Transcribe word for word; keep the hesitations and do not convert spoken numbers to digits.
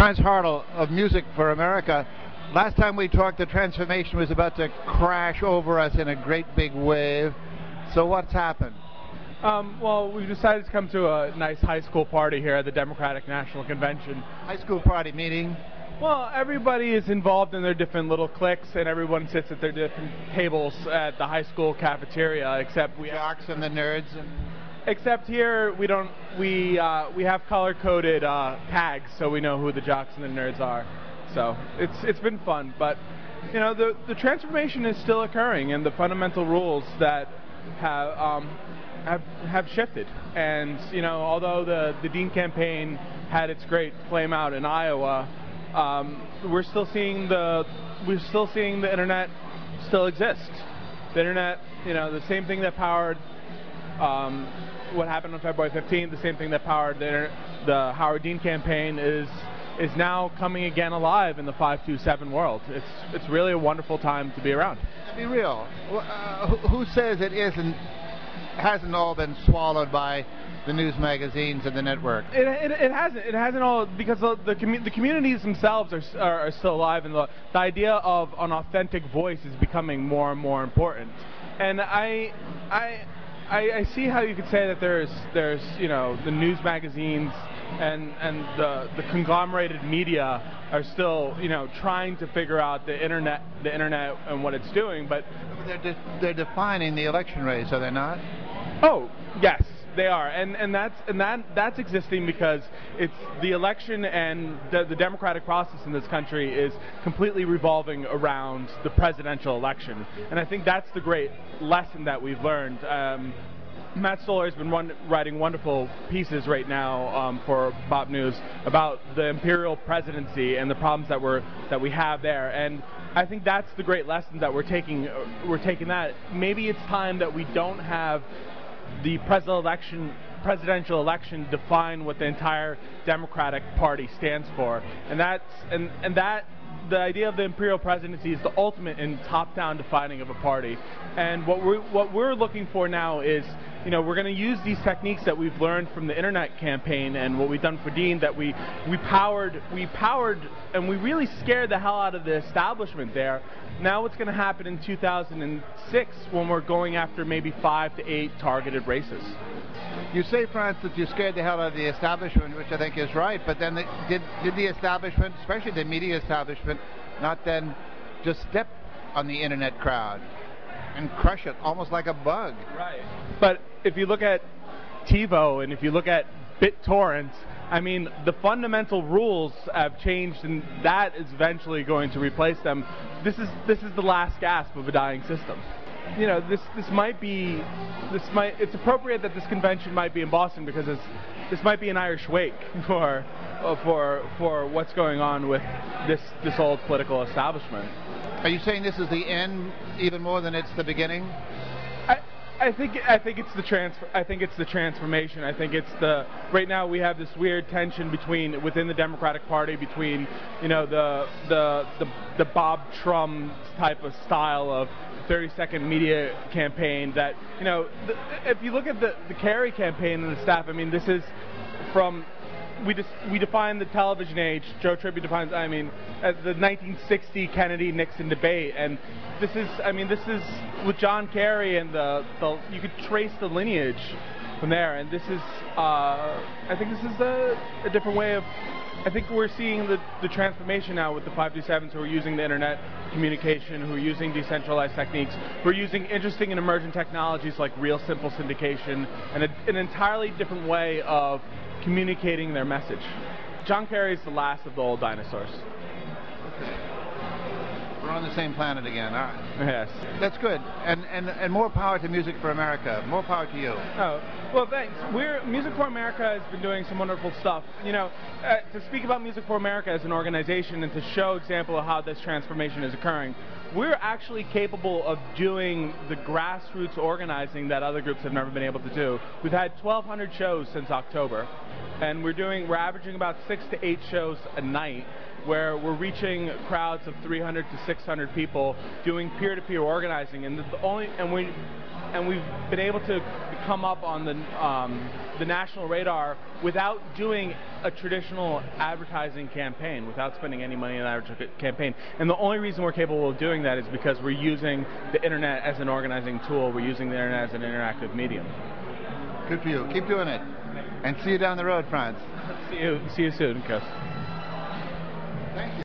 Franz Hartel of Music for America. Last time we talked, the transformation was about to crash over us in a great big wave. So what's happened? Um, well, we've decided to come to a nice high school party here at the Democratic National Convention. High school party meeting? Well, everybody is involved in their different little cliques, and everyone sits at their different tables at the high school cafeteria, except we jocks and the nerds. And except here, we don't. We uh, we have color-coded uh, tags, so we know who the jocks and the nerds are. So it's it's been fun, but you know the the transformation is still occurring, and the fundamental rules that have um, have have shifted. And you know, although the the Dean campaign had its great flame out in Iowa. Um, we're still seeing the we're still seeing the internet still exist. The internet, you know, the same thing that powered um, what happened on February fifteenth, the same thing that powered the, inter the Howard Dean campaign is is now coming again alive in the five two seven world. It's it's really a wonderful time to be around. To be real, uh, who, who says it isn't hasn't all been swallowed by the news magazines and the network? It, it, it hasn't. It hasn't all because the the, commu the communities themselves are, are are still alive, and the the idea of an authentic voice is becoming more and more important. And I I I, I see how you could say that there's there's you know the news magazines and and the the conglomerated media are still you know trying to figure out the internet the internet and what it's doing, but they're de they're defining the election race, are they not? Oh yes. They are, and and that's and that that's existing because it's the election and the, the democratic process in this country is completely revolving around the presidential election, and I think that's the great lesson that we've learned. Um, Matt Stoller has been run, writing wonderful pieces right now um, for Bop News about the imperial presidency and the problems that we're that we have there, and I think that's the great lesson that we're taking. We're taking that. Maybe it's time that we don't have the presidential election, presidential election define what the entire Democratic Party stands for, and that's and and that the idea of the imperial presidency is the ultimate in top-down defining of a party. And what we're what we're looking for now is, you know, we're going to use these techniques that we've learned from the internet campaign and what we've done for Dean, that we we powered we powered and we really scared the hell out of the establishment there. Now what's going to happen in two thousand six when we're going after maybe five to eight targeted races? You say, Franz, that you scared the hell out of the establishment, which I think is right, but then the, did, did the establishment, especially the media establishment, not then just step on the internet crowd and crush it almost like a bug? Right. But if you look at TiVo and if you look at BitTorrent, I mean, the fundamental rules have changed, and that is eventually going to replace them. This is this is the last gasp of a dying system. You know, this this might be this might it's appropriate that this convention might be in Boston because it's, this might be an Irish wake for uh, for for what's going on with this this old political establishment. Are you saying this is the end even more than it's the beginning? I, I think I think it's the transfer. I think it's the transformation. I think it's the right now we have this weird tension between within the Democratic Party between you know the the the, the Bob Trump type of style of thirty second media campaign that you know the, if you look at the the Kerry campaign and the staff. I mean, this is from we just we define the television age. Joe Tribbiani defines I mean as the nineteen sixty Kennedy Nixon debate, and this is I mean this is with John Kerry and the, the you could trace the lineage from there, and this is uh, I think this is a, a different way of I think we're seeing the, the transformation now with the five two sevens who are using the internet communication, who are using decentralized techniques, who are using interesting and emergent technologies like real simple syndication, and a, an entirely different way of communicating their message. John Kerry is the last of the old dinosaurs. Okay. We're on the same planet again. All right. Yes. That's good. And, and and more power to Music for America. More power to you. Oh, well, thanks. We're Music for America has been doing some wonderful stuff. You know, uh, to speak about Music for America as an organization and to show example of how this transformation is occurring, we're actually capable of doing the grassroots organizing that other groups have never been able to do. We've had twelve hundred shows since October, and we're doing we're averaging about six to eight shows a night, where we're reaching crowds of three hundred to six hundred people doing peer-to-peer organizing, and the only and we and we've been able to come up on the um, the national radar without doing a traditional advertising campaign, without spending any money on an advertising campaign. And the only reason we're capable of doing that is because we're using the internet as an organizing tool. We're using the internet as an interactive medium. Good for you. Keep doing it. And see you down the road, Franz. See you. See you soon, Chris. Thank you.